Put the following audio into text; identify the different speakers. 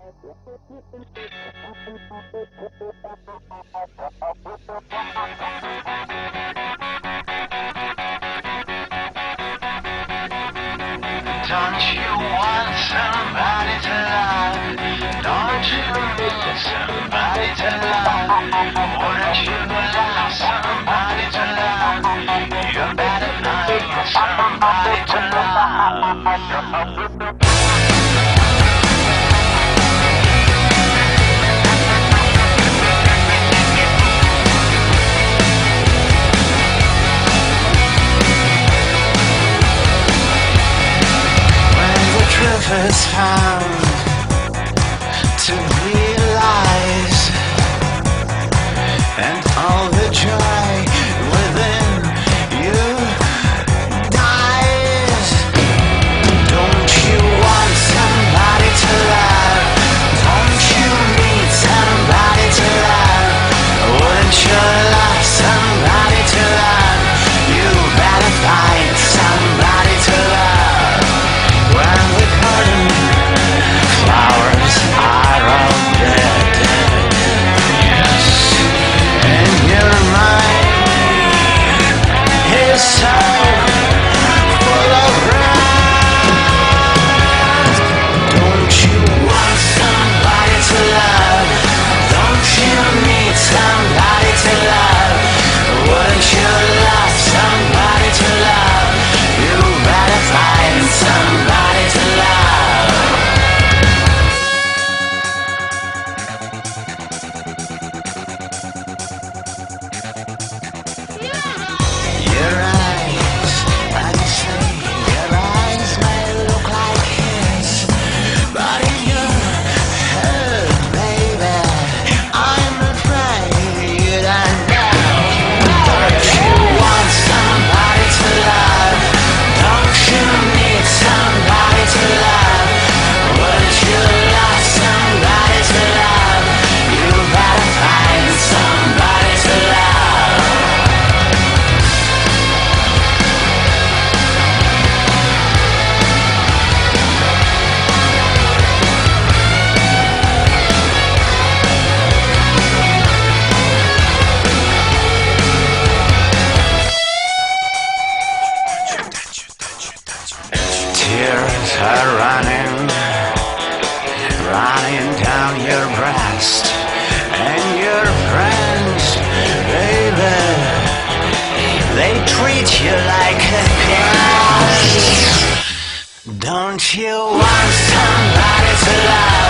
Speaker 1: Don't you want somebody to love? Don't you need somebody to love? Wouldn't you love somebody to love? You better find somebody to love. Truth is found to be lies, and all the joy within you dies. Don't you want somebody to love? Don't you need somebody to love? Wouldn't you love somebody to love? You better find somebody to love. When the garden flowers are all dead, yes, and your mind is so full of wrath. Don't you want somebody to love? Don't you need somebody to love? Wouldn't you love somebody to love? You better find somebody to love. Your eyes, I say, your eyes may look like his, but in your head, baby, I'm afraid you don't know. Don't you want somebody to love? Don't you need somebody to love? Wouldn't you love somebody to love? You better find somebody to love. Tears are running down your breast, and your friends, baby, they treat you like a guest. Don't you want somebody to love?